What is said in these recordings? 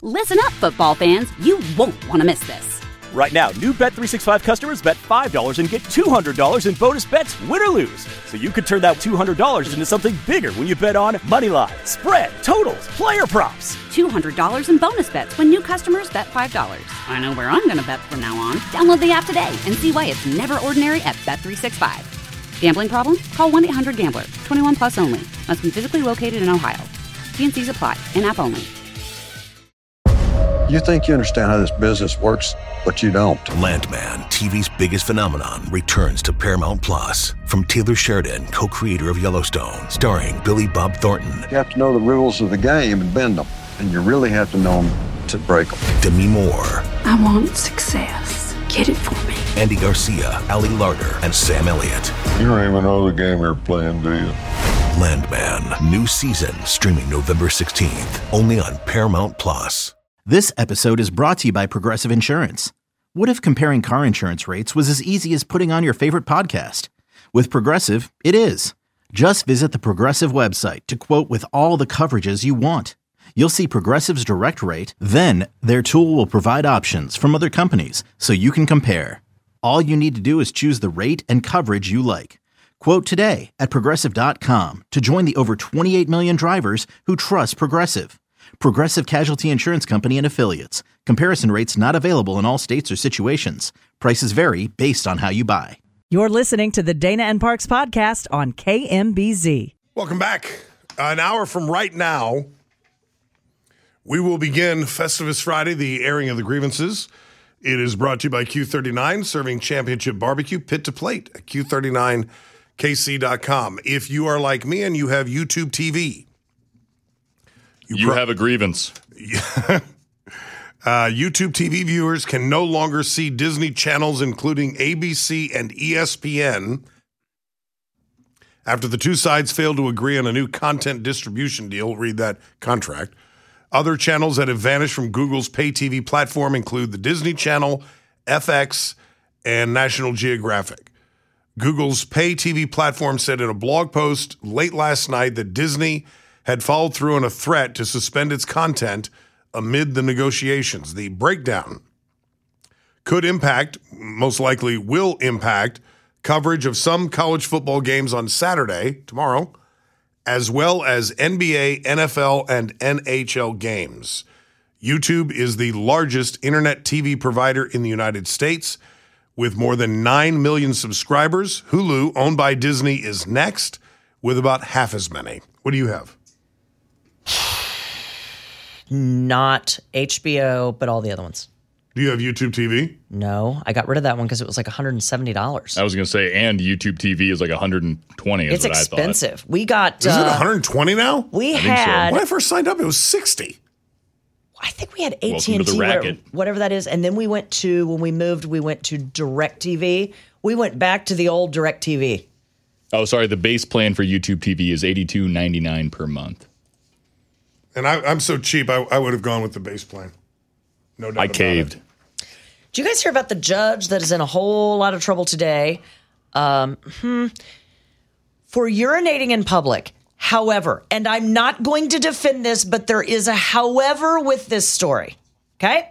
Listen up, football fans. You won't want to miss this. Right now, new Bet365 customers bet $5 and get $200 in bonus bets, win or lose. So you could turn that $200 into something bigger when you bet on money line, spread, totals, player props. $200 in bonus bets when new customers bet $5. I know where I'm going to bet from now on. Download the app today and see why it's never ordinary at Bet365. Gambling problem? Call 1-800-GAMBLER. 21 plus only. Must be physically located in Ohio. T&Cs apply. In-app only. You think you understand how this business works, but you don't. Landman, TV's biggest phenomenon, returns to Paramount Plus. From Taylor Sheridan, co-creator of Yellowstone, starring Billy Bob Thornton. You have to know the rules of the game and bend them. And you really have to know them to break them. Demi Moore. I want success. Get it for me. Andy Garcia, Ali Larter, and Sam Elliott. You don't even know the game you're playing, do you? Landman, new season, streaming November 16th, only on Paramount Plus. This episode is brought to you by Progressive Insurance. What if comparing car insurance rates was as easy as putting on your favorite podcast? With Progressive, it is. Just visit the Progressive website to quote with all the coverages you want. You'll see Progressive's direct rate, then their tool will provide options from other companies so you can compare. All you need to do is choose the rate and coverage you like. Quote today at Progressive.com to join the over 28 million drivers who trust Progressive. Progressive Casualty Insurance Company and Affiliates. Comparison rates not available in all states or situations. Prices vary based on how you buy. You're listening to the Dana and Parks podcast on KMBZ. Welcome back. An hour from right now, we will begin Festivus Friday, the airing of the grievances. It is brought to you by Q39, serving championship barbecue pit to plate at Q39KC.com. If you are like me and you have YouTube TV, you have a grievance. YouTube TV viewers can no longer see Disney channels, including ABC and ESPN, after the two sides failed to agree on a new content distribution deal. Read that contract. Other channels that have vanished from Google's pay TV platform include the Disney Channel, FX, and National Geographic. Google's pay TV platform said in a blog post late last night that Disney had followed through on a threat to suspend its content amid the negotiations. The breakdown could impact, most likely will impact, coverage of some college football games on Saturday, tomorrow, as well as NBA, NFL, and NHL games. YouTube is the largest internet TV provider in the United States with more than 9 million subscribers. Hulu, owned by Disney, is next with about half as many. What do you have? Not HBO, but all the other ones. Do you have YouTube TV? No, I got rid of that one because it was like $170. I was going to say, and YouTube TV is like $120. It's expensive. We got. Is it $120 now? We had. When I first signed up, it was $60. I think we had AT&T, whatever that is, and then we went to when we moved, we went to DirecTV. We went back to the old DirecTV. Oh, sorry. The base plan for YouTube TV is $82.99 per month. And I'm so cheap, I would have gone with the base plan. No doubt. I caved. Did you guys hear about the judge that is in a whole lot of trouble today for urinating in public? However, and I'm not going to defend this, but there is a however with this story. Okay?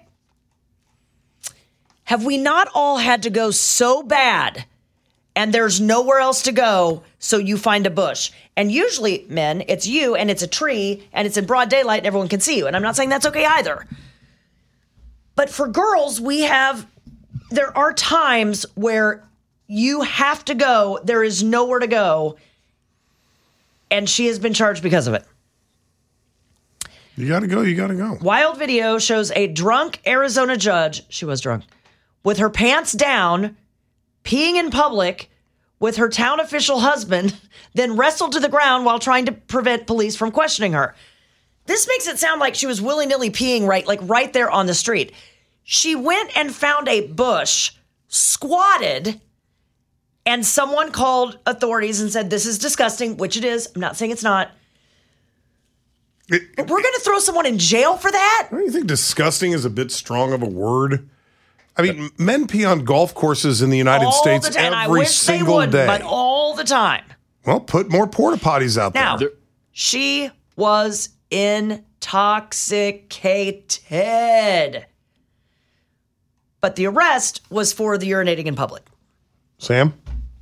Have we not all had to go so bad and there's nowhere else to go, so you find a bush? And usually, men, it's you and it's a tree and it's in broad daylight and everyone can see you. And I'm not saying that's okay either. But for girls, there are times where you have to go, there is nowhere to go, and she has been charged because of it. You gotta go. Wild video shows a drunk Arizona judge, she was drunk, with her pants down, peeing in public with her town official husband, then wrestled to the ground while trying to prevent police from questioning her. This makes it sound like she was willy-nilly peeing right there on the street. She went and found a bush, squatted, and someone called authorities and said, this is disgusting, which it is. I'm not saying it's not. But we're going to throw someone in jail for that? Don't you think disgusting is a bit strong of a word? I mean, men pee on golf courses in the United States every single day. But all the time. Well, put more porta potties out there. Now, she was intoxicated. But the arrest was for the urinating in public. Sam?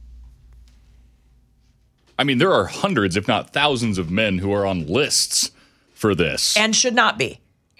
I mean, there are hundreds, if not thousands, of men who are on lists for this. And should not be.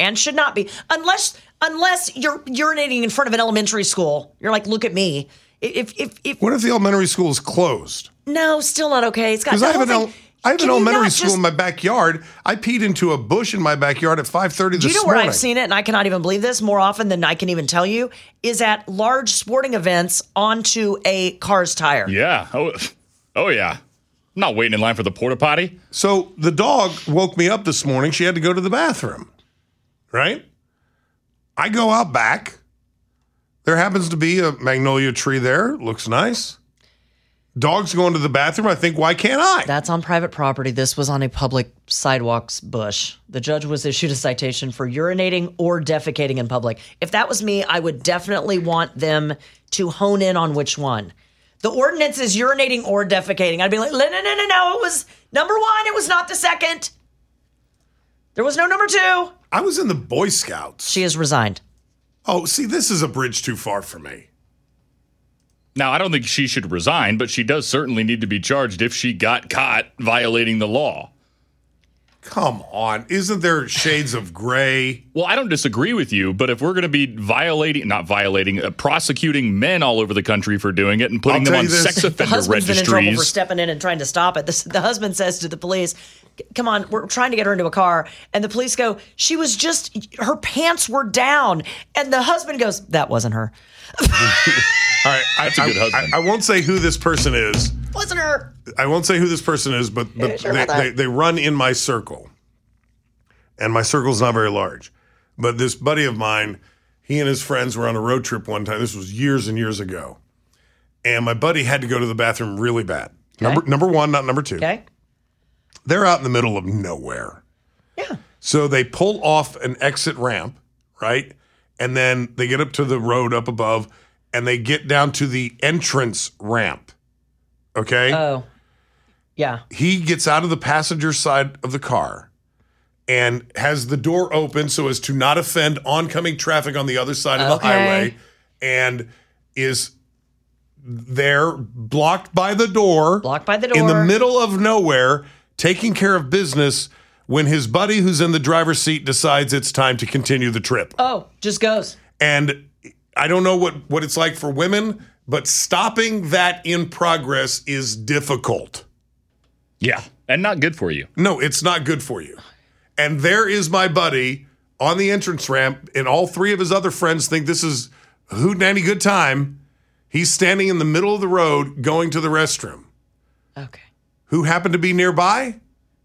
Unless you're urinating in front of an elementary school. You're like, look at me. If What if the elementary school is closed? No, still not okay. It's got Because I have an elementary just- school in my backyard. I peed into a bush in my backyard at 5:30 this morning. Do you know where I've seen it, and I cannot even believe this, more often than I can even tell you, is at large sporting events onto a car's tire. Yeah. Oh yeah. I'm not waiting in line for the porta potty. So the dog woke me up this morning. She had to go to the bathroom, right? I go out back. There happens to be a magnolia tree there. Looks nice. Dog's going to the bathroom. I think, why can't I? That's on private property. This was on a public sidewalks bush. The judge was issued a citation for urinating or defecating in public. If that was me, I would definitely want them to hone in on which one. The ordinance is urinating or defecating. I'd be like, no. It was number one. It was not the second. There was no number two. I was in the Boy Scouts. She has resigned. Oh, see, this is a bridge too far for me. Now, I don't think she should resign, but she does certainly need to be charged if she got caught violating the law. Come on. Isn't there shades of gray? Well, I don't disagree with you, but if we're going to be prosecuting men all over the country for doing it and putting them on sex offender the husband's been in trouble for registries. stepping in and trying to stop it. The husband says to the police, come on, we're trying to get her into a car. And the police go, her pants were down. And the husband goes, that wasn't her. All right, That's a good husband. I won't say who this person is. Wasn't her. I won't say who this person is, but they run in my circle. And my circle's not very large. But this buddy of mine, he and his friends were on a road trip one time. This was years and years ago. And my buddy had to go to the bathroom really bad. Okay. Number one, not number two. Okay. They're out in the middle of nowhere. Yeah. So they pull off an exit ramp, right? And then they get up to the road up above, and they get down to the entrance ramp. Okay? Oh. Yeah. He gets out of the passenger side of the car and has the door open so as to not offend oncoming traffic on the other side of the highway, and is there blocked by the door in the middle of nowhere, taking care of business when his buddy who's in the driver's seat decides it's time to continue the trip. Oh, just goes. And I don't know what it's like for women, but stopping that in progress is difficult. Yeah, and not good for you. No, it's not good for you. And there is my buddy on the entrance ramp, and all three of his other friends think this is a hootenanny good time. He's standing in the middle of the road going to the restroom. Okay. Who happened to be nearby?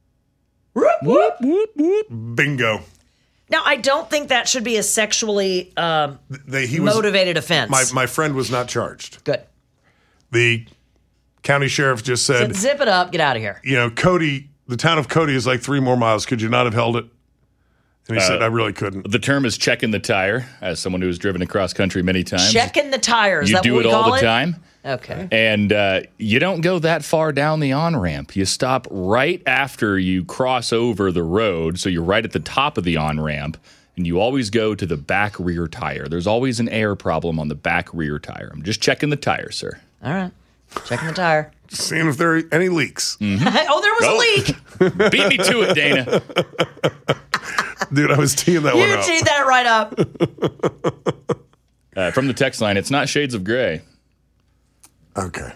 Whoop, whoop. Bingo. Now, I don't think that should be a sexually motivated offense. My friend was not charged. Good. The county sheriff just said, zip it up, get out of here. You know, Cody, the town of Cody is like 3 more miles. Could you not have held it? And he said, I really couldn't. The term is checking the tire, as someone who has driven across country many times. Checking the tires. You do it all the time. Okay. And you don't go that far down the on-ramp. You stop right after you cross over the road, so you're right at the top of the on-ramp, and you always go to the back rear tire. There's always an air problem on the back rear tire. I'm just checking the tire, sir. All right. Checking the tire. Just seeing if there are any leaks. Mm-hmm. Oh, there was a leak. Beat me to it, Dana. Dude, I was teeing that one up. You teed that right up. From the text line, it's not shades of gray. Okay.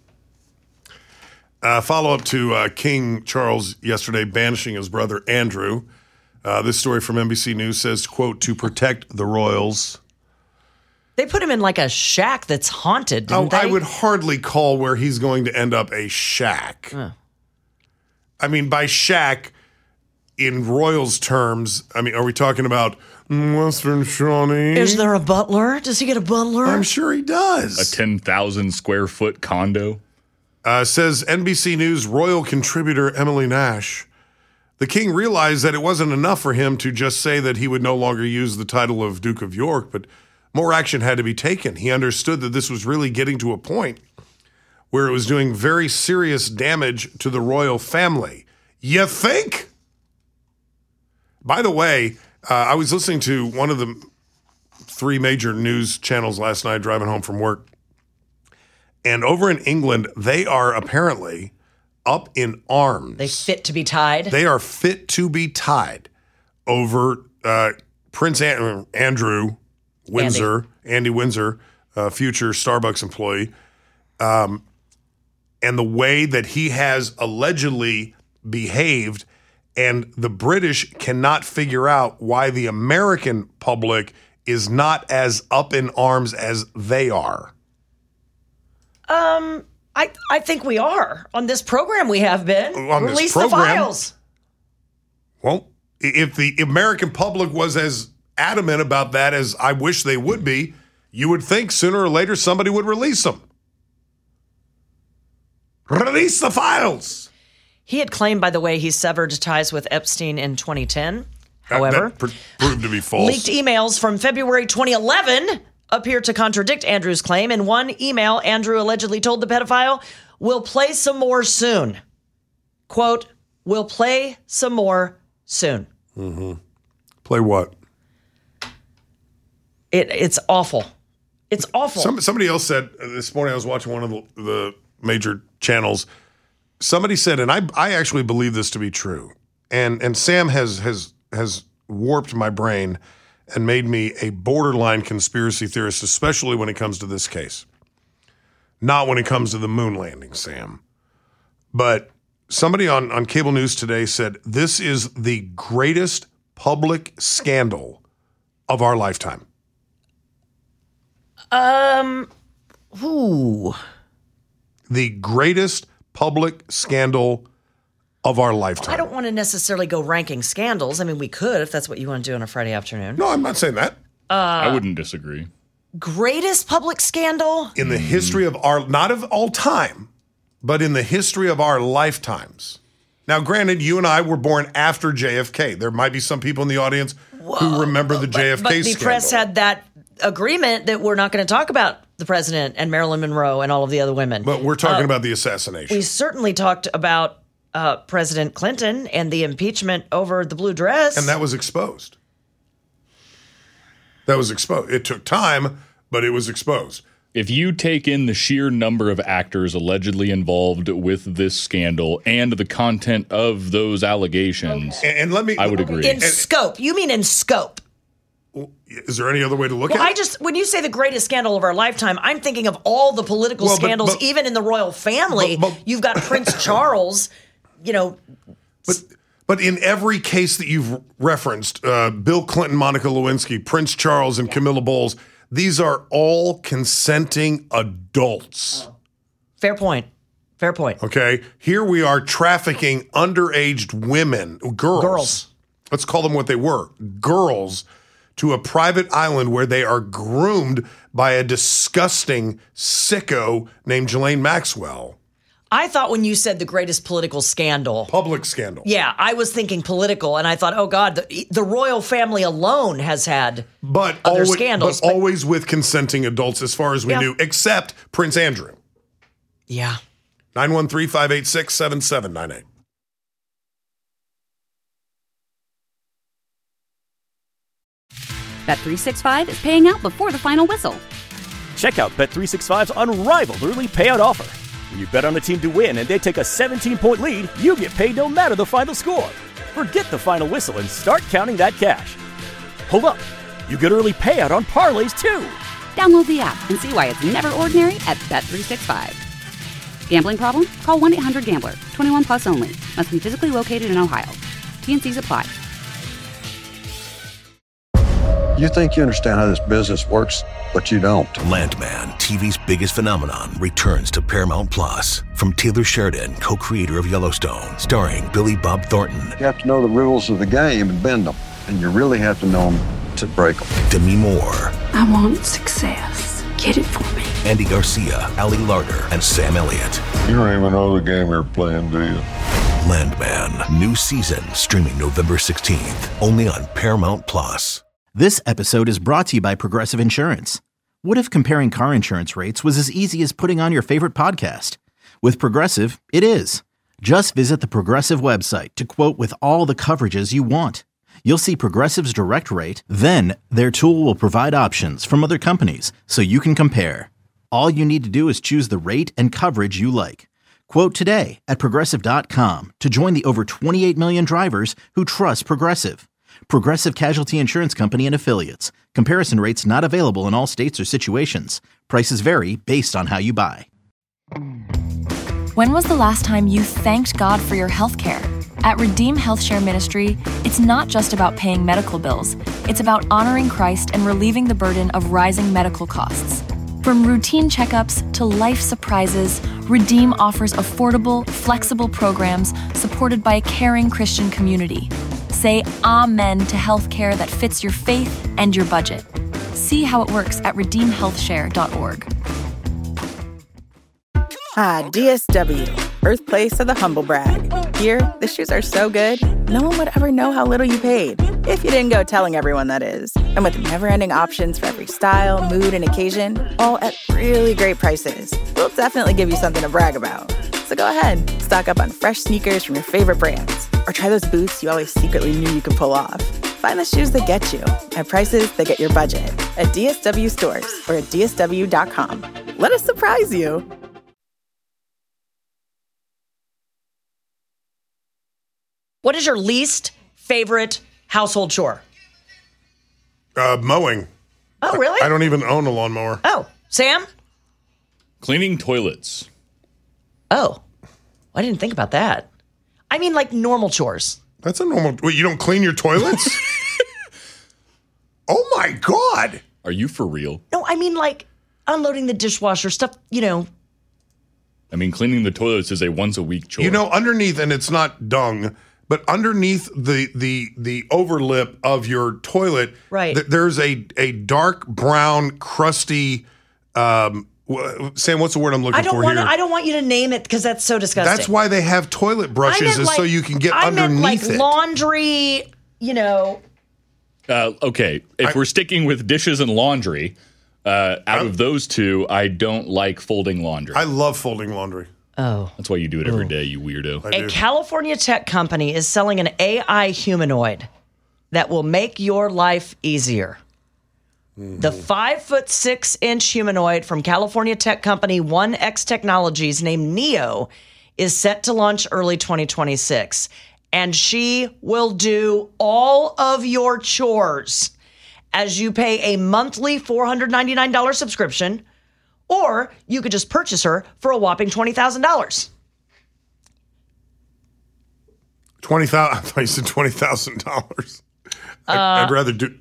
Follow up to King Charles yesterday banishing his brother Andrew. This story from NBC News says, quote, to protect the royals. They put him in like a shack that's haunted, didn't they? I would hardly call where he's going to end up a shack. I mean, by shack, in royals terms, I mean, are we talking about Western Shawnee? Is there a butler? Does he get a butler? I'm sure he does. A 10,000 square foot condo. Says NBC News royal contributor Emily Nash. The king realized that it wasn't enough for him to just say that he would no longer use the title of Duke of York, but more action had to be taken. He understood that this was really getting to a point where it was doing very serious damage to the royal family. You think? By the way, I was listening to one of the 3 major news channels last night driving home from work. And over in England, they are apparently up in arms. They fit to be tied? They are fit to be tied over Prince Andrew Windsor, Andy Windsor, future Starbucks employee, and the way that he has allegedly behaved. And the British cannot figure out why the American public is not as up in arms as they are. I think we are. On this program we have been. Release the files. Well, if the American public was as adamant about that as I wish they would be, you would think sooner or later somebody would release them. Release the files. He had claimed, by the way, he severed ties with Epstein in 2010. However, that proved to be false. Leaked emails from February 2011 appear to contradict Andrew's claim. In one email, Andrew allegedly told the pedophile, "We'll play some more soon." Quote, "We'll play some more soon." Mm-hmm. Play what? It's awful. It's awful. Somebody else said this morning, I was watching one of the major channels. Somebody said, and I actually believe this to be true, and Sam has warped my brain and made me a borderline conspiracy theorist, especially when it comes to this case. Not when it comes to the moon landing, Sam. But somebody on cable news today said this is the greatest public scandal of our lifetime. Who? The greatest public scandal of our lifetime. I don't want to necessarily go ranking scandals. I mean, we could if that's what you want to do on a Friday afternoon. No, I'm not saying that. I wouldn't disagree. Greatest public scandal? In the history of our, not of all time, but in the history of our lifetimes. Now, granted, you and I were born after JFK. There might be some people in the audience who remember the JFK but the scandal. press had that agreement that we're not going to talk about the president and Marilyn Monroe and all of the other women. But we're talking about the assassination. We certainly talked about President Clinton and the impeachment over the blue dress. And that was exposed. It took time, but it was exposed. If you take in the sheer number of actors allegedly involved with this scandal and the content of those allegations, and let me, I would agree. In scope. You mean in scope. Is there any other way to look at it? When you say the greatest scandal of our lifetime, I'm thinking of all the political scandals, even in the royal family. You've got Prince Charles, But in every case that you've referenced, Bill Clinton, Monica Lewinsky, Prince Charles, and Camilla Bowles, these are all consenting adults. Fair point. Okay? Here we are trafficking underage women, girls. Let's call them what they were, girls, to a private island where they are groomed by a disgusting sicko named Ghislaine Maxwell. I thought when you said the greatest political scandal. Public scandal. Yeah, I was thinking political, and I thought, oh, God, the royal family alone has had other scandals. But always with consenting adults as far as we knew, except Prince Andrew. Yeah. 913-586-7798. Bet365 is paying out before the final whistle. Check out Bet365's unrivaled early payout offer. When you bet on a team to win and they take a 17-point lead, you get paid no matter the final score. Forget the final whistle and start counting that cash. Hold up. You get early payout on parlays, too. Download the app and see why it's never ordinary at Bet365. Gambling problem? Call 1-800-GAMBLER. 21 plus only. Must be physically located in Ohio. T&Cs apply. You think you understand how this business works, but you don't. Landman, TV's biggest phenomenon, returns to Paramount Plus. From Taylor Sheridan, co-creator of Yellowstone, starring Billy Bob Thornton. You have to know the rules of the game and bend them. And you really have to know them to break them. Demi Moore. I want success. Get it for me. Andy Garcia, Ali Larter, and Sam Elliott. You don't even know the game you're playing, do you? Landman, new season, streaming November 16th, only on Paramount Plus. This episode is brought to you by Progressive Insurance. What if comparing car insurance rates was as easy as putting on your favorite podcast? With Progressive, it is. Just visit the Progressive website to quote with all the coverages you want. you'll see Progressive's direct rate, then their tool will provide options from other companies so you can compare. All you need to do is choose the rate and coverage you like. Quote today at Progressive.com to join the over 28 million drivers who trust Progressive. Progressive Casualty Insurance Company and Affiliates. Comparison rates not available in all states or situations. Prices vary based on how you buy. When was the last time you thanked God for your health care? At Redeem Health Share Ministry, it's not just about paying medical bills. It's about honoring Christ and relieving the burden of rising medical costs. From routine checkups to life surprises, Redeem offers affordable, flexible programs supported by a caring Christian community. Say amen to healthcare that fits your faith and your budget. See how it works at redeemhealthshare.org. Hi, DSW, birthplace of the humble brag. Here, the shoes are so good, no one would ever know how little you paid. If you didn't go telling everyone, that is. And with never-ending options for every style, mood, and occasion, all at really great prices, we'll definitely give you something to brag about. So go ahead, stock up on fresh sneakers from your favorite brands, or try those boots you always secretly knew you could pull off. Find the shoes that get you at prices that get your budget at DSW stores or at DSW.com. Let us surprise you. What is your least favorite household chore? Mowing. Oh, really? I don't even own a lawnmower. Oh, Sam? Cleaning toilets. Oh, I didn't think about that. I mean, like normal chores. That's a normal. Wait, you don't clean your toilets? Oh my God. Are you for real? No, I mean like unloading the dishwasher, stuff, you know. I mean, cleaning the toilets is a once a week chore. You know, underneath, and it's not dung, but underneath the overlip of your toilet, right. There's a dark brown, crusty. Sam, what's the word I'm looking for here? I don't want you to name it because that's so disgusting. That's why they have toilet brushes, is so you can get underneath it. Laundry, you know. Okay, if we're sticking with dishes and laundry, out of those two, I don't like folding laundry. I love folding laundry. Oh. That's why you do it every day, you weirdo. A California tech company is selling an AI humanoid that will make your life easier. Mm-hmm. The 5'6" humanoid from California tech company 1X Technologies named Neo is set to launch early 2026. And she will do all of your chores as you pay a monthly $499 subscription, or you could just purchase her for a whopping $20,000. $20,000? I thought you said $20,000. I'd rather do.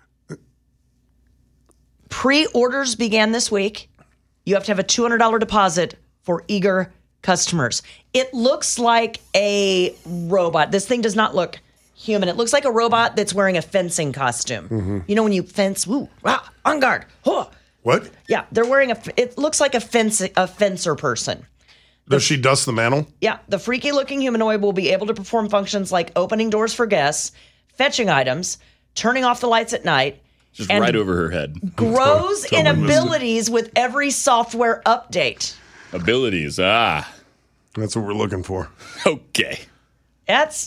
Pre-orders began this week. You have to have a $200 deposit for eager customers. It looks like a robot. This thing does not look human. It looks like a robot that's wearing a fencing costume. Mm-hmm. You know when you fence, on guard. Huh. What? Yeah, they're wearing it looks like a fencer person. Does she dust the mantle? Yeah, the freaky looking humanoid will be able to perform functions like opening doors for guests, fetching items, turning off the lights at night. Just right over her head. Grows in abilities with every software update. Abilities, That's what we're looking for. Okay. That's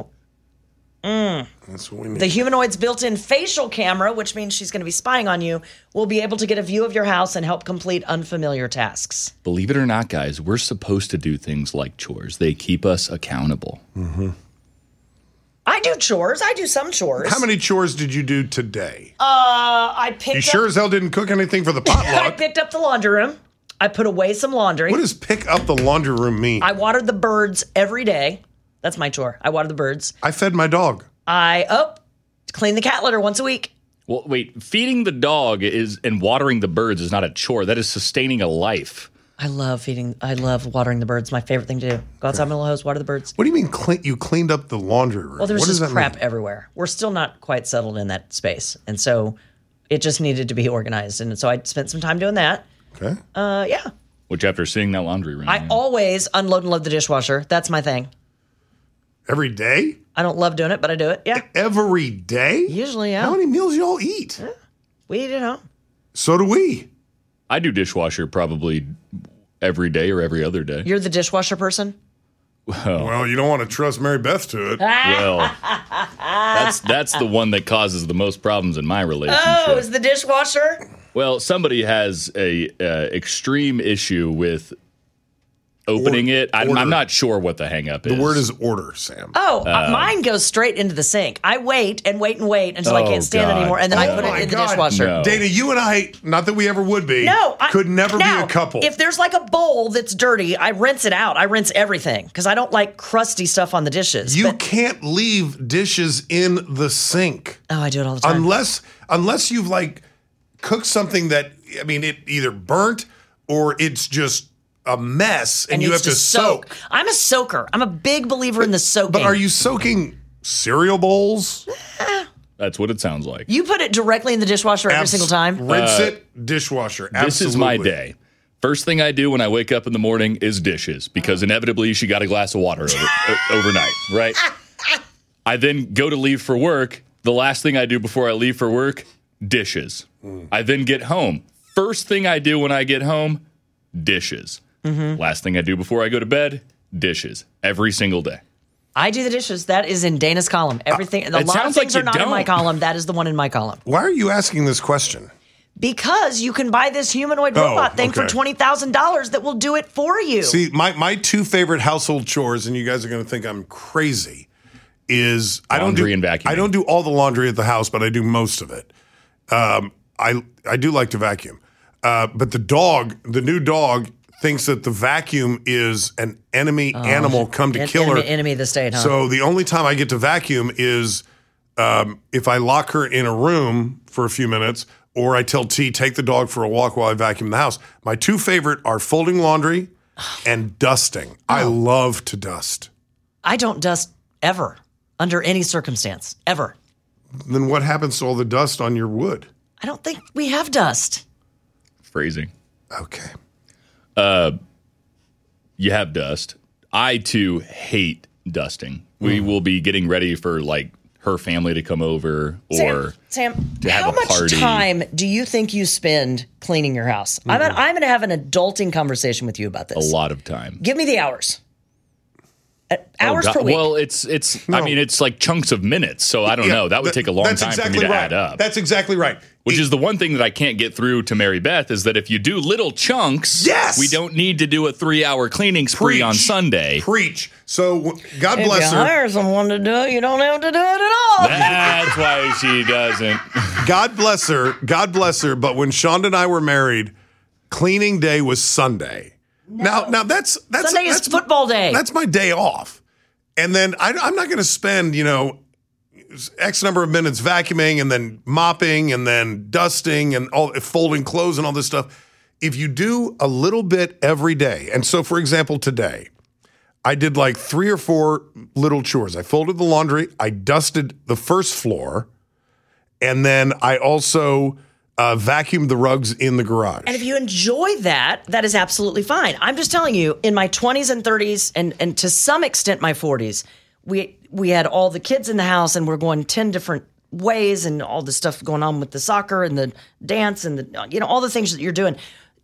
That's what we need. The humanoid's built-in facial camera, which means she's going to be spying on you, will be able to get a view of your house and help complete unfamiliar tasks. Believe it or not, guys, we're supposed to do things like chores. They keep us accountable. Mm-hmm. I do chores. I do some chores. How many chores did you do today? I picked You sure as hell didn't cook anything for the potluck. I picked up the laundry room. I put away some laundry. What does pick up the laundry room mean? I watered the birds every day. That's my chore. I water the birds. I fed my dog. I clean the cat litter once a week. Well, wait, feeding the dog and watering the birds is not a chore. That is sustaining a life. I love watering the birds. My favorite thing to do. Go outside my little house, water the birds. What do you mean you cleaned up the laundry room? Well, there's what just crap everywhere. We're still not quite settled in that space. And so it just needed to be organized. And so I spent some time doing that. Okay. Yeah. Which after seeing that laundry room. I always unload and load the dishwasher. That's my thing. Every day? I don't love doing it, but I do it. Yeah. Every day? Usually, yeah. How many meals y'all eat? Yeah. We eat at home. So do we. I do dishwasher probably every day or every other day. You're the dishwasher person? Well, you don't want to trust Mary Beth to it. Well, that's the one that causes the most problems in my relationship. Oh, is the dishwasher? Well, somebody has a extreme issue with opening it. I'm not sure what the hang up is. The word is order, Sam. Oh, mine goes straight into the sink. I wait and wait and wait until I can't stand it anymore, and then I put it in the dishwasher. No. Dana, you and I, not that we ever would be, could never be a couple. If there's like a bowl that's dirty, I rinse it out. I rinse everything because I don't like crusty stuff on the dishes. You can't leave dishes in the sink. Oh, I do it all the time. Unless you've like cooked something that, I mean, it either burnt or it's just a mess and you have to soak. I'm a soaker. I'm a big believer in the soaking. But are you soaking cereal bowls? That's what it sounds like. You put it directly in the dishwasher every single time? Rinse it, dishwasher. Absolutely. This is my day. First thing I do when I wake up in the morning is dishes because inevitably she got a glass of water overnight, right? I then go to leave for work. The last thing I do before I leave for work, dishes. I then get home. First thing I do when I get home, dishes. Last thing I do before I go to bed, dishes. Every single day. I do the dishes. That is in Dana's column. Everything. A lot of things are not in my column. That is the one in my column. Why are you asking this question? Because you can buy this humanoid robot thing for $20,000 that will do it for you. See, my two favorite household chores, and you guys are going to think I'm crazy, is laundry and vacuuming. I don't do all the laundry at the house, but I do most of it. I do like to vacuum. But the new dog, thinks that the vacuum is an enemy animal come to kill her. Enemy of the state, huh? So the only time I get to vacuum is if I lock her in a room for a few minutes, or I tell T, take the dog for a walk while I vacuum the house. My two favorite are folding laundry and dusting. I love to dust. I don't dust ever, under any circumstance, ever. Then what happens to all the dust on your wood? I don't think we have dust. Phrasing. Okay. You have dust. I, too, hate dusting. We will be getting ready for, like, her family to come over or Sam, to have how a party. much time do you think you spend cleaning your house? I'm going to have an adulting conversation with you about this. A lot of time. Give me the hours. Hours per week. Well, it's. No. I mean, it's like chunks of minutes. So I don't know. That would take a long time for me to add up. That's exactly right. Which is the one thing that I can't get through to Mary Beth is that if you do little chunks, we don't need to do a 3-hour cleaning spree on Sunday. Preach. So God bless her. If you hire someone to do it, you don't have to do it at all. That's why she doesn't. God bless her. God bless her. But when Shonda and I were married, cleaning day was Sunday. No. Now that's Sunday is football day. That's my day off. And then I'm not going to spend, X number of minutes vacuuming and then mopping and then dusting and folding clothes and all this stuff. If you do a little bit every day, and so for example, today, I did like 3 or 4 little chores. I folded the laundry, I dusted the first floor, and then I also vacuumed the rugs in the garage. And if you enjoy that, that is absolutely fine. I'm just telling you, in my 20s and 30s, and to some extent my 40s, we had all the kids in the house and we're going 10 different ways and all the stuff going on with the soccer and the dance and the, all the things that you're doing.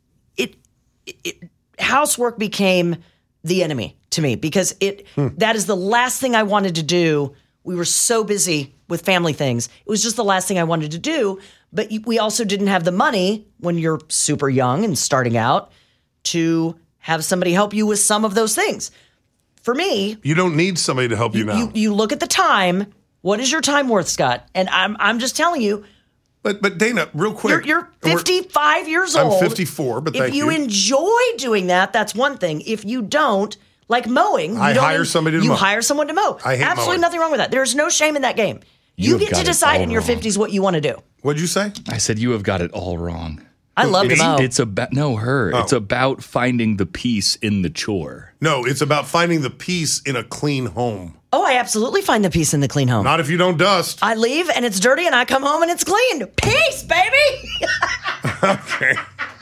Housework became the enemy to me because that is the last thing I wanted to do. We were so busy with family things. It was just the last thing I wanted to do. But we also didn't have the money when you're super young and starting out to have somebody help you with some of those things. For me, you don't need somebody to help you now. You look at the time. What is your time worth, Scott? And I'm just telling you. But Dana, real quick, you're 55 years old. I'm 54, but if you enjoy doing that, that's one thing. If you don't, like mowing, I hire somebody to mow. You hire someone to mow. I hate absolutely mowing. Nothing wrong with that. There's no shame in that game. You get to decide in your 50s what you want to do. What'd you say? I said you have got it all wrong. I love to mow. It's about It's about finding the peace in the chore. No, it's about finding the peace in a clean home. Oh, I absolutely find the peace in the clean home. Not if you don't dust. I leave and it's dirty and I come home and it's clean. Peace, baby. Okay.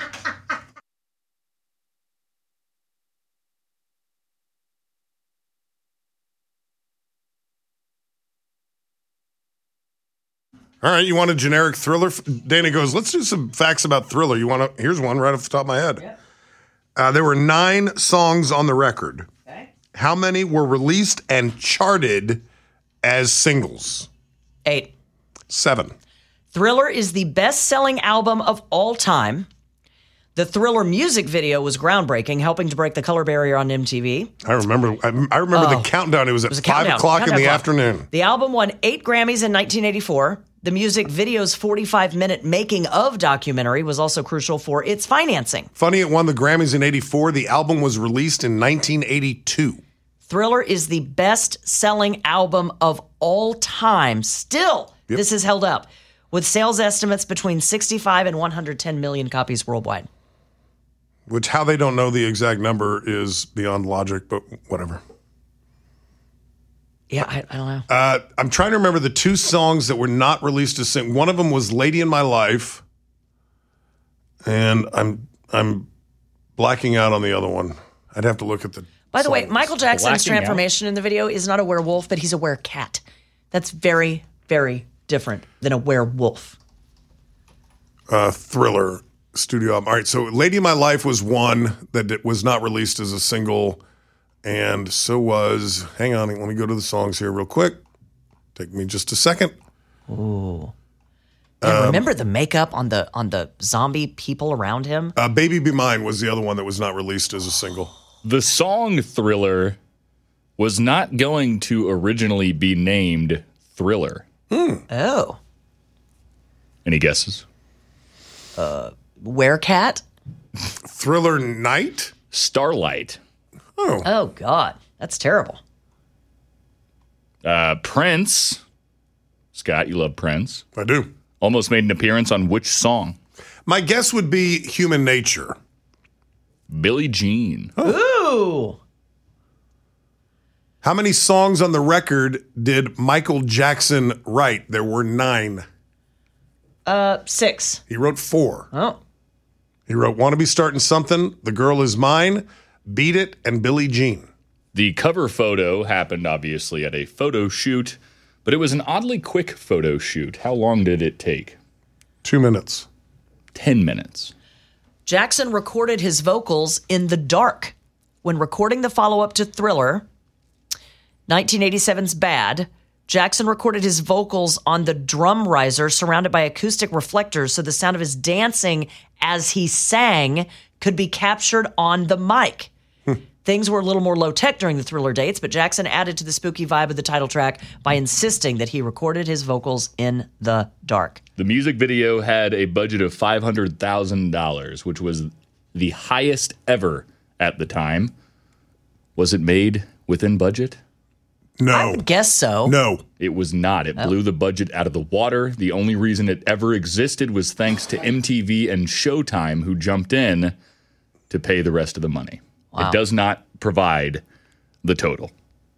All right, you want a generic Thriller? Dana goes, let's do some facts about Thriller. Here's one right off the top of my head. Yeah. There were 9 songs on the record. Okay. How many were released and charted as singles? 8. 7. Thriller is the best-selling album of all time. The Thriller music video was groundbreaking, helping to break the color barrier on MTV. I remember the countdown. It was at 5 o'clock in the afternoon. The album won 8 Grammys in 1984. The music video's 45-minute making of documentary was also crucial for its financing. Funny, it won the Grammys in 84. The album was released in 1982. Thriller is the best-selling album of all time. Still, This is held up, with sales estimates between 65 and 110 million copies worldwide. Which, how they don't know the exact number is beyond logic, but whatever. Yeah, I don't know. I'm trying to remember the 2 songs that were not released as singles. One of them was "Lady in My Life," and I'm blacking out on the other one. I'd have to look at the. By the way, Michael Jackson's Blacking transformation in the video is not a werewolf, but he's a werecat. That's very, very different than a werewolf. Thriller studio album. All right, so "Lady in My Life" was one that was not released as a single. And so was, hang on, let me go to the songs here real quick. Take me just a second. Ooh. And remember the makeup on the zombie people around him? "Baby Be Mine" was the other one that was not released as a single. The song Thriller was not going to originally be named Thriller. Oh. Any guesses? Werecat? Thriller Night? Starlight. Oh, God. That's terrible. Prince. Scott, you love Prince. I do. Almost made an appearance on which song? My guess would be "Human Nature." Billie Jean. Ooh. How many songs on the record did Michael Jackson write? There were 9. 6. He wrote 4. Oh. He wrote "Wanna Be Starting Something," "The Girl Is Mine," "Beat It," and "Billie Jean." The cover photo happened, obviously, at a photo shoot, but it was an oddly quick photo shoot. How long did it take? 2 minutes. 10 minutes. Jackson recorded his vocals in the dark. When recording the follow-up to Thriller, 1987's Bad, Jackson recorded his vocals on the drum riser surrounded by acoustic reflectors so the sound of his dancing as he sang could be captured on the mic. Things were a little more low-tech during the Thriller dates, but Jackson added to the spooky vibe of the title track by insisting that he recorded his vocals in the dark. The music video had a budget of $500,000, which was the highest ever at the time. Was it made within budget? No. I would guess so. No. It was not. It blew the budget out of the water. The only reason it ever existed was thanks to MTV and Showtime, who jumped in to pay the rest of the money. Wow. It does not provide the total.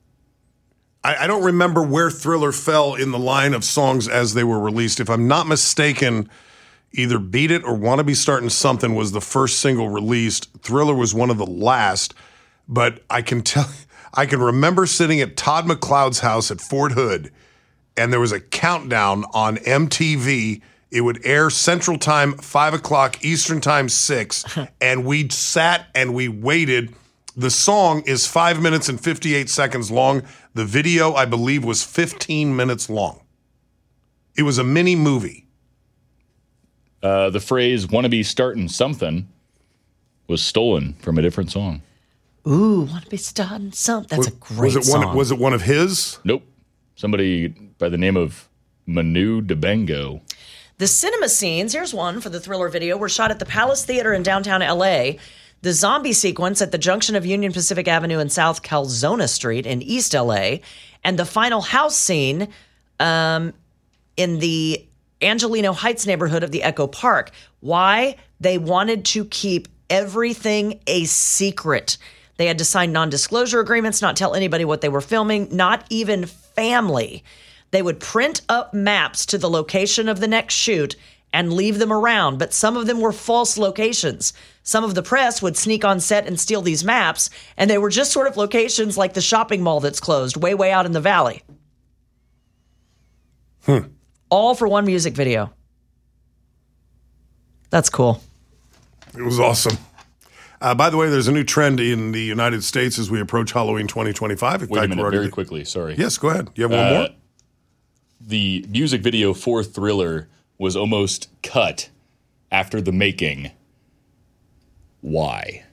I don't remember where Thriller fell in the line of songs as they were released. If I'm not mistaken, either "Beat It" or "Wanna Be Starting Something" was the first single released. Thriller was one of the last. But I can remember sitting at Todd McLeod's house at Fort Hood, and there was a countdown on MTV. It would air Central Time, 5 o'clock, Eastern Time, 6, and we sat and we waited. The song is 5 minutes and 58 seconds long. The video, I believe, was 15 minutes long. It was a mini movie. The phrase "wanna be starting something" was stolen from a different song. Ooh, want to be starting something. That's a great song. Was it one of his? Nope. Somebody by the name of Manu Dibango. The cinema scenes, here's one for the Thriller video, were shot at the Palace Theater in downtown L.A. The zombie sequence at the junction of Union Pacific Avenue and South Calzona Street in East L.A. and the final house scene in the Angelino Heights neighborhood of the Echo Park. Why? They wanted to keep everything a secret. They had to sign non-disclosure agreements, not tell anybody what they were filming, not even family. They would print up maps to the location of the next shoot and leave them around, but some of them were false locations. Some of the press would sneak on set and steal these maps, and they were just sort of locations like the shopping mall that's closed way, way out in the valley. All for one music video. That's cool. It was awesome. By the way, there's a new trend in the United States as we approach Halloween 2025. Wait a minute, very quickly, sorry. Yes, go ahead. You have one more? The music video for Thriller was almost cut after the making. Why?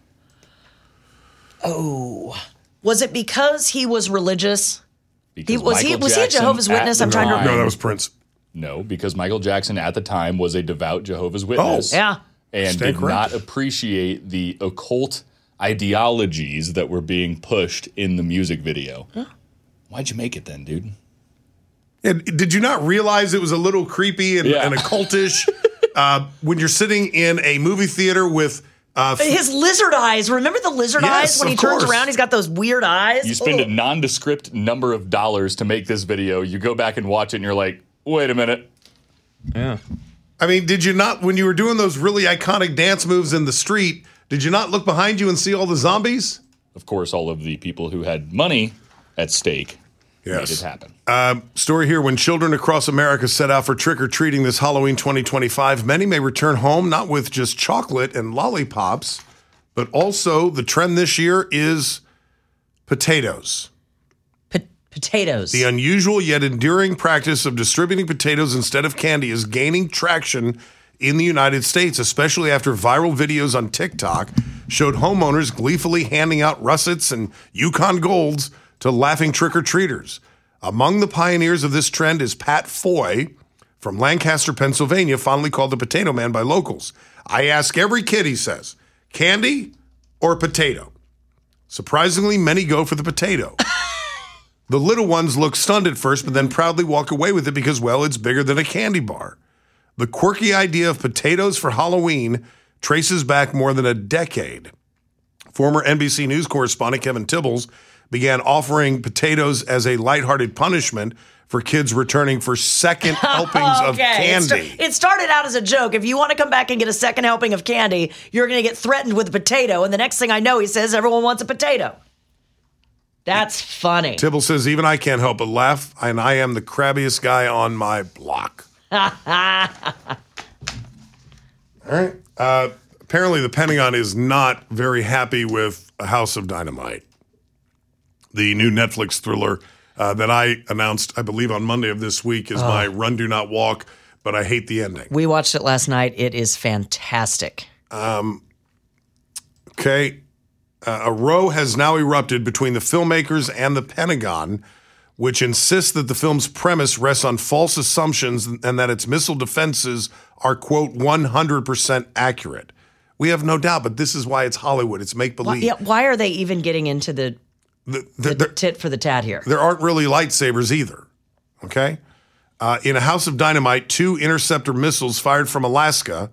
Oh. Was it because he was religious? Was he a Jackson Jehovah's Witness? I'm trying to remember. No, that was Prince. No, because Michael Jackson at the time was a devout Jehovah's Witness. Oh, yeah. And did not appreciate the occult ideologies that were being pushed in the music video. Huh. Why'd you make it then, dude? Yeah, did you not realize it was a little creepy and occultish when you're sitting in a movie theater with his lizard eyes? Remember the lizard eyes when he turns around? He's got those weird eyes. You spend a nondescript number of dollars to make this video. You go back and watch it, and you're like, wait a minute. Yeah. I mean, did you not, when you were doing those really iconic dance moves in the street, did you not look behind you and see all the zombies? Of course, all of the people who had money at stake made it happen. Story here, when children across America set out for trick-or-treating this Halloween 2025, many may return home not with just chocolate and lollipops, but also the trend this year is potatoes. Potatoes. The unusual yet enduring practice of distributing potatoes instead of candy is gaining traction in the United States, especially after viral videos on TikTok showed homeowners gleefully handing out russets and Yukon Golds to laughing trick-or-treaters. Among the pioneers of this trend is Pat Foy from Lancaster, Pennsylvania, fondly called the Potato Man by locals. I ask every kid, he says, candy or potato? Surprisingly, many go for the potato. The little ones look stunned at first, but then proudly walk away with it because, well, it's bigger than a candy bar. The quirky idea of potatoes for Halloween traces back more than a decade. Former NBC News correspondent Kevin Tibbles began offering potatoes as a lighthearted punishment for kids returning for second helpings of candy. It started out as a joke. If you want to come back and get a second helping of candy, you're going to get threatened with a potato. And the next thing I know, he says, everyone wants a potato. That's funny. Tibble says, even I can't help but laugh, and I am the crabbiest guy on my block. All right. Apparently, the Pentagon is not very happy with A House of Dynamite, the new Netflix thriller that I announced, I believe, on Monday of this week is my Run, Do Not Walk, but I hate the ending. We watched it last night. It is fantastic. Okay. A row has now erupted between the filmmakers and the Pentagon, which insists that the film's premise rests on false assumptions and that its missile defenses are, quote, 100% accurate. We have no doubt, but this is why it's Hollywood. It's make-believe. Why are they even getting into the tit for the tat here? There aren't really lightsabers either, okay? In A House of Dynamite, 2 interceptor missiles fired from Alaska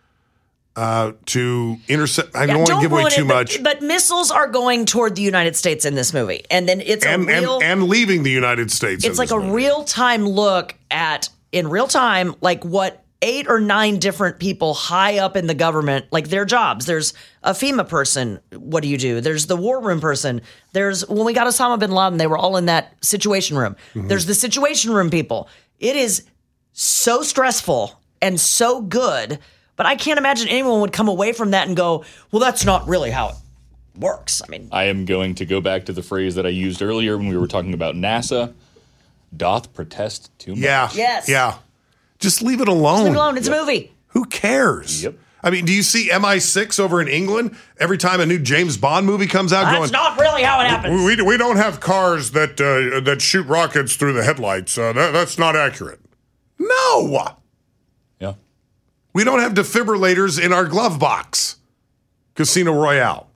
to intercept. I don't want to give away too much. But missiles are going toward the United States in this movie. And then it's and leaving the United States. It's like a real-time look at, in real time, like what 8 or 9 different people high up in the government, like their jobs. There's a FEMA person. What do you do? There's the war room person. There's, when we got Osama bin Laden, they were all in that situation room. Mm-hmm. There's the situation room people. It is so stressful and so good. But I can't imagine anyone would come away from that and go, well, that's not really how it works. I mean, I am going to go back to the phrase that I used earlier when we were talking about NASA. Doth protest too much. Yeah. Yes. Yeah. Just leave it alone. Just leave it alone. It's a movie. Who cares? Yep. I mean, do you see MI6 over in England? Every time a new James Bond movie comes out, that's not really how it happens. We don't have cars that shoot rockets through the headlights. That's not accurate. No. Yeah. We don't have defibrillators in our glove box. Casino Royale.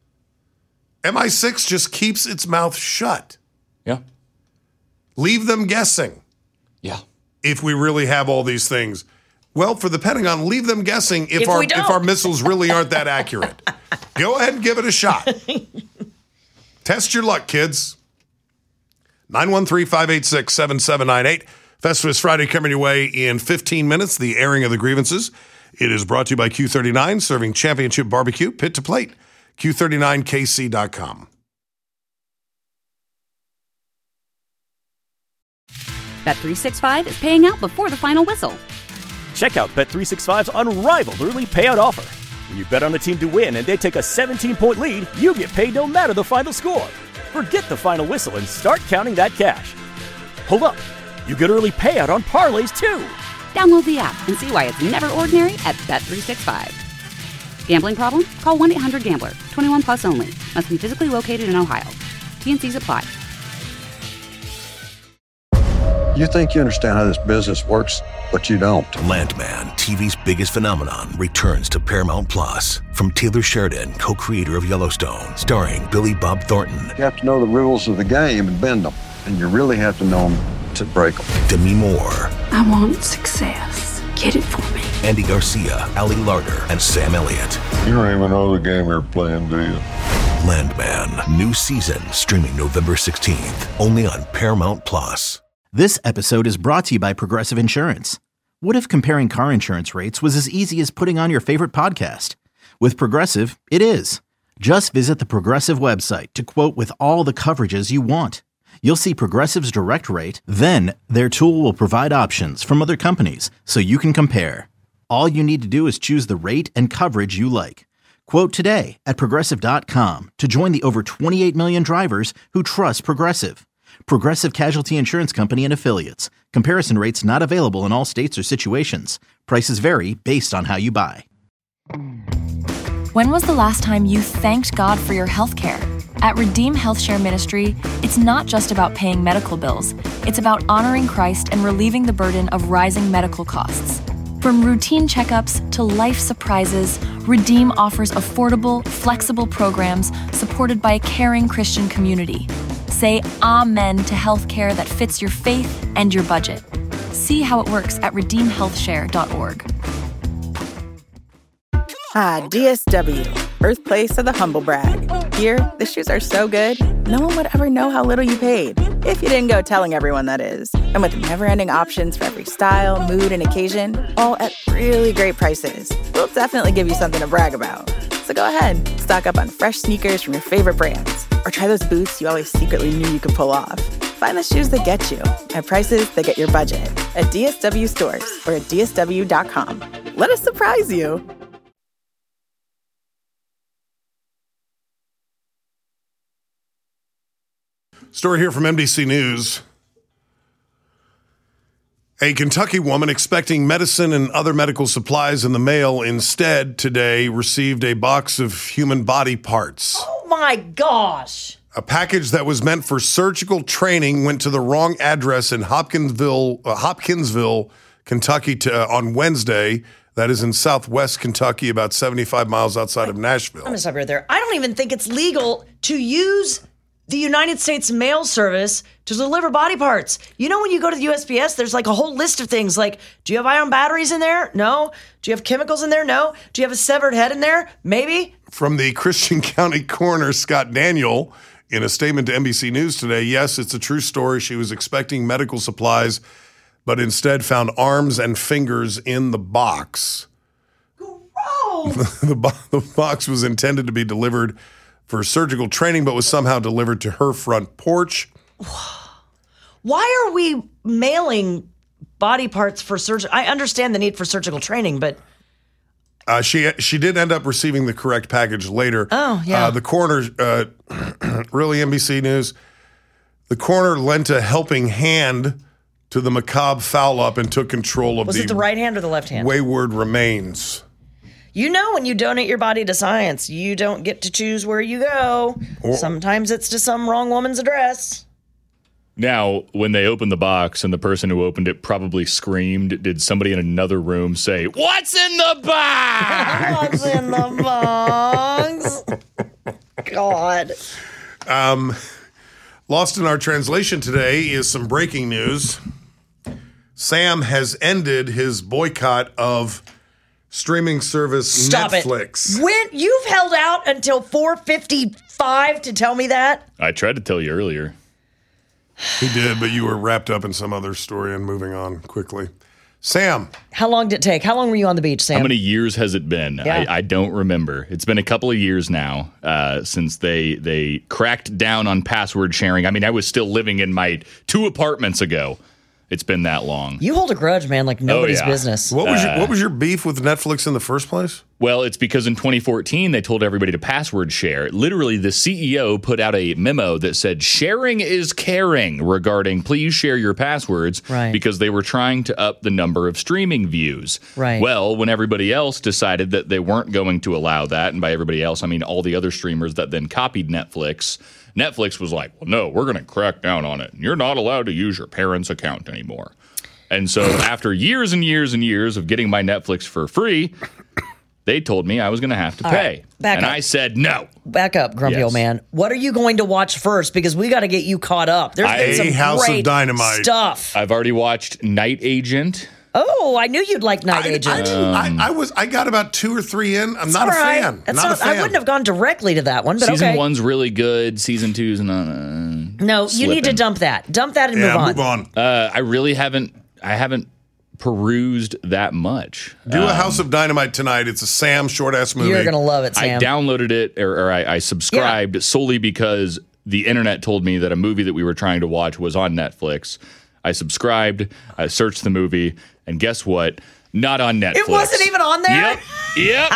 MI6 just keeps its mouth shut. Yeah. Leave them guessing. Yeah. If we really have all these things. Well, for the Pentagon, leave them guessing if our missiles really aren't that accurate. Go ahead and give it a shot. Test your luck, kids. 913-586-7798. Festivus Friday coming your way in 15 minutes, the airing of the grievances. It is brought to you by Q39, serving championship barbecue, pit to plate. Q39KC.com. Bet365 is paying out before the final whistle. Check out Bet365's unrivaled early payout offer. When you bet on a team to win and they take a 17-point lead, you get paid no matter the final score. Forget the final whistle and start counting that cash. Hold up. You get early payout on parlays, too. Download the app and see why it's never ordinary at Bet365. Gambling problem? Call 1-800-GAMBLER. 21 plus only. Must be physically located in Ohio. T&Cs apply. You think you understand how this business works, but you don't. Landman, TV's biggest phenomenon, returns to Paramount Plus. From Taylor Sheridan, co-creator of Yellowstone, starring Billy Bob Thornton. You have to know the rules of the game and bend them, and you really have to know them to break them. Demi Moore. I want success. Get it for me. Andy Garcia, Ali Larter, and Sam Elliott. You don't even know the game you're playing, do you? Landman, new season, streaming November 16th, only on Paramount Plus. This episode is brought to you by Progressive Insurance. What if comparing car insurance rates was as easy as putting on your favorite podcast? With Progressive, it is. Just visit the Progressive website to quote with all the coverages you want. You'll see Progressive's direct rate, then their tool will provide options from other companies so you can compare. All you need to do is choose the rate and coverage you like. Quote today at Progressive.com to join the over 28 million drivers who trust Progressive. Progressive Casualty Insurance Company and Affiliates. Comparison rates not available in all states or situations. Prices vary based on how you buy. When was the last time you thanked God for your health care? At Redeem Health Share Ministry, it's not just about paying medical bills. It's about honoring Christ and relieving the burden of rising medical costs. From routine checkups to life surprises, Redeem offers affordable, flexible programs supported by a caring Christian community. Say amen to healthcare that fits your faith and your budget. See how it works at redeemhealthshare.org. DSW, birthplace of the humble brag. Here, the shoes are so good, no one would ever know how little you paid. If you didn't go telling everyone, that is. And with never-ending options for every style, mood, and occasion, all at really great prices, we'll definitely give you something to brag about. So go ahead, stock up on fresh sneakers from your favorite brands, or try those boots you always secretly knew you could pull off. Find the shoes that get you at prices that get your budget at DSW stores or at DSW.com. Let us surprise you. Story here from NBC News. A Kentucky woman expecting medicine and other medical supplies in the mail instead today received a box of human body parts. Oh my gosh. A package that was meant for surgical training went to the wrong address in Hopkinsville, Kentucky on Wednesday. That is in southwest Kentucky, about 75 miles outside of Nashville. I'm going to stop right there. I don't even think it's legal to use the United States Mail Service to deliver body parts. You know, when you go to the USPS, there's like a whole list of things like, do you have ion batteries in there? No. Do you have chemicals in there? No. Do you have a severed head in there? Maybe. From the Christian County coroner, Scott Daniel, in a statement to NBC News today, yes, it's a true story. She was expecting medical supplies, but instead found arms and fingers in the box. Gross! The box was intended to be delivered for surgical training, but was somehow delivered to her front porch. Why are we mailing body parts for surgery? I understand the need for surgical training, but she did end up receiving the correct package later. Oh, yeah. The coroner, really NBC News, the coroner lent a helping hand to the macabre foul-up and took control of Was it the right hand or the left hand? Wayward remains. You know, when you donate your body to science, you don't get to choose where you go. Sometimes it's to some wrong woman's address. Now, when they opened the box and the person who opened it probably screamed, did somebody in another room say, "What's in the box?" What's in the box? God. Lost in our translation today is some breaking news. Sam has ended his boycott of streaming service Stop Netflix. It. When you've held out until 4:55 to tell me that? I tried to tell you earlier. He did, but you were wrapped up in some other story and moving on quickly. Sam. How long did it take? How long were you on the beach, Sam? How many years has it been? Yeah. I don't remember. It's been a couple of years now since they cracked down on password sharing. I mean, I was still living in my 2 apartments ago. It's been that long. You hold a grudge, man, like nobody's business. What was your beef with Netflix in the first place? Well, it's because in 2014, they told everybody to password share. Literally, the CEO put out a memo that said, sharing is caring, regarding please share your passwords, because they were trying to up the number of streaming views. Right. Well, when everybody else decided that they weren't going to allow that, and by everybody else, I mean all the other streamers that then copied Netflix was like, well, no, we're going to crack down on it. You're not allowed to use your parents' account anymore. And so after years and years and years of getting my Netflix for free, they told me I was going to have to pay. Back up. I said no. Back up, grumpy old man. What are you going to watch first? Because we got to get you caught up. There's been some House great of Dynamite stuff. I've already watched Night Agent. Oh, I knew you'd like Night Agent. I got about 2 or 3 in. I'm not a fan. Not a fan. I wouldn't have gone directly to that one, but Season okay. 1's really good. Season 2's not. No, you need to dump that. Dump that and move on. I really haven't. I haven't perused that much. Do a House of Dynamite tonight. It's a Sam short-ass movie. You're going to love it, Sam. I downloaded it, or I subscribed solely because the internet told me that a movie that we were trying to watch was on Netflix. I subscribed, I searched the movie, and guess what? Not on Netflix. It wasn't even on there? Yep.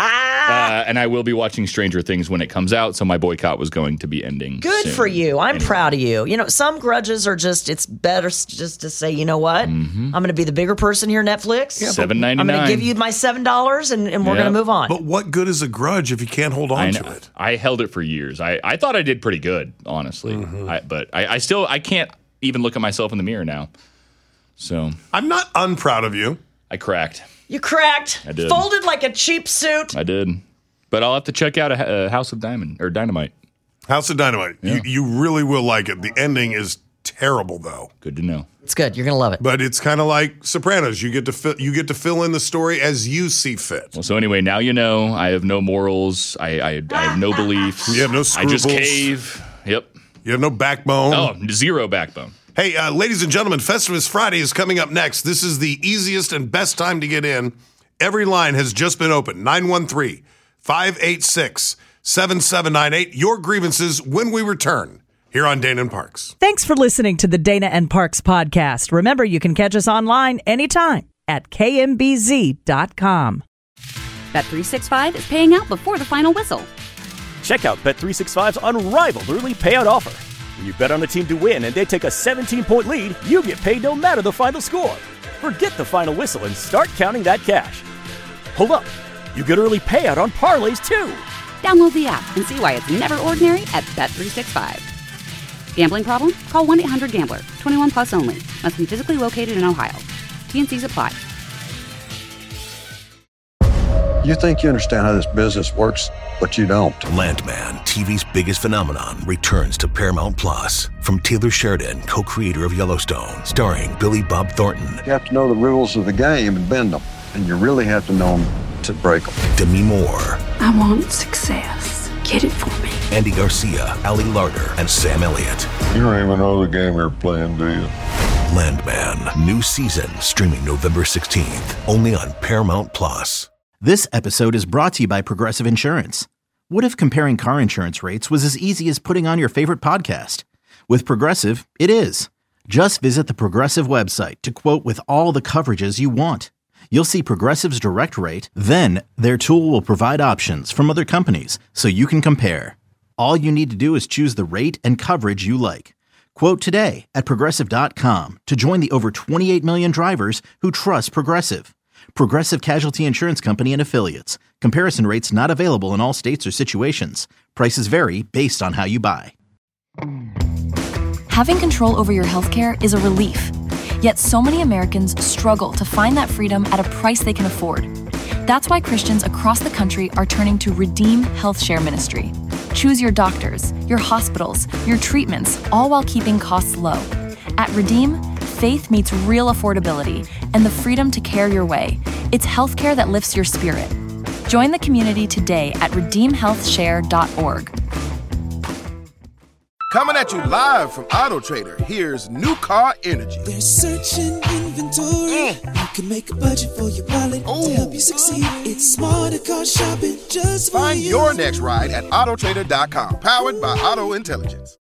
And I will be watching Stranger Things when it comes out, so my boycott was going to be ending Good soon. for you. I'm proud of you. You know, some grudges are just, it's better just to say, you know what? I'm going to be the bigger person here, Netflix. $7.99. I'm going to give you my $7 and we're going to move on. But what good is a grudge if you can't hold on to it? I held it for years. I thought I did pretty good, honestly. But I still can't even look at myself in the mirror now. So I'm not unproud of you. I cracked. You cracked. I did. Folded like a cheap suit. I did. But I'll have to check out a House of Dynamite. House of Dynamite. Yeah. You really will like it. The ending is terrible, though. Good to know. It's good. You're going to love it. But it's kind of like Sopranos. You get to fill in the story as you see fit. Well, so anyway, now you know I have no morals. I have no beliefs. You have no scruples. I just cave. Yep. You have no backbone. Oh, zero backbone. Hey, ladies and gentlemen, Festivus Friday is coming up next. This is the easiest and best time to get in. Every line has just been opened. 913-586-7798. Your grievances when we return here on Dana and Parks. Thanks for listening to the Dana and Parks podcast. Remember, you can catch us online anytime at kmbz.com. Bet365 is paying out before the final whistle. Check out Bet365's unrivaled early payout offer. When you bet on a team to win and they take a 17-point lead, you get paid no matter the final score. Forget the final whistle and start counting that cash. Hold up. You get early payout on parlays, too. Download the app and see why it's never ordinary at Bet365. Gambling problem? Call 1-800-GAMBLER. 21 plus only. Must be physically located in Ohio. T&Cs apply. You think you understand how this business works, but you don't. Landman, TV's biggest phenomenon, returns to Paramount Plus. From Taylor Sheridan, co-creator of Yellowstone, starring Billy Bob Thornton. You have to know the rules of the game and bend them. And you really have to know them to break them. Demi Moore. I want success. Get it for me. Andy Garcia, Ali Larter, and Sam Elliott. You don't even know the game you're playing, do you? Landman, new season, streaming November 16th, only on Paramount Plus. This episode is brought to you by Progressive Insurance. What if comparing car insurance rates was as easy as putting on your favorite podcast? With Progressive, it is. Just visit the Progressive website to quote with all the coverages you want. You'll see Progressive's direct rate, then their tool will provide options from other companies so you can compare. All you need to do is choose the rate and coverage you like. Quote today at Progressive.com to join the over 28 million drivers who trust Progressive. Progressive Casualty Insurance Company and Affiliates. Comparison rates not available in all states or situations. Prices vary based on how you buy. Having control over your healthcare is a relief. Yet so many Americans struggle to find that freedom at a price they can afford. That's why Christians across the country are turning to Redeem Health Share Ministry. Choose your doctors, your hospitals, your treatments, all while keeping costs low. At Redeem, faith meets real affordability and the freedom to care your way. It's healthcare that lifts your spirit. Join the community today at redeemhealthshare.org. Coming at you live from Auto Trader, here's New Car Energy. They're searching inventory. You can make a budget for your wallet to help you succeed. It's smarter car shopping just for Find you. your next ride at autotrader.com, powered by Auto Intelligence.